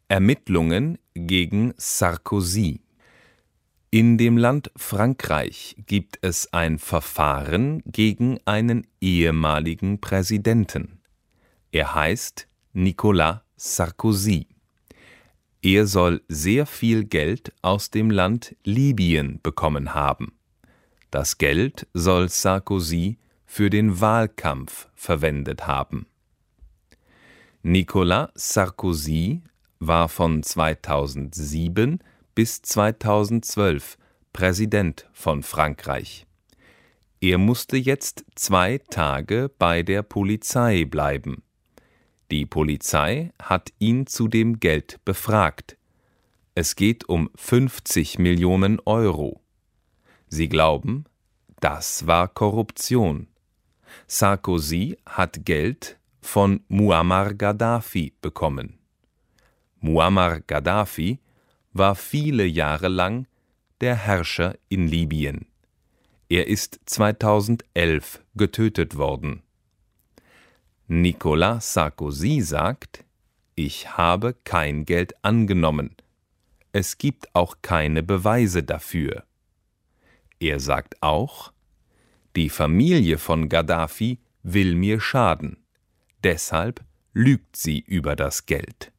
Ermittlungen gegen Sarkozy. In dem Land Frankreich gibt es ein Verfahren gegen einen ehemaligen Präsidenten. Er heißt Nicolas Sarkozy. Er soll sehr viel Geld aus dem Land Libyen bekommen haben. Das Geld soll Sarkozy für den Wahlkampf verwendet haben. Nicolas Sarkozy war von 2007 bis 2012 Präsident von Frankreich. Er musste jetzt 2 Tage bei der Polizei bleiben. Die Polizei hat ihn zu dem Geld befragt. Es geht um 50 Millionen Euro. Sie glauben, das war Korruption. Sarkozy hat Geld von Muammar Gaddafi bekommen. Muammar Gaddafi war viele Jahre lang der Herrscher in Libyen. Er ist 2011 getötet worden. Nicolas Sarkozy sagt, ich habe kein Geld angenommen. Es gibt auch keine Beweise dafür. Er sagt auch, die Familie von Gaddafi will mir schaden. Deshalb lügt sie über das Geld.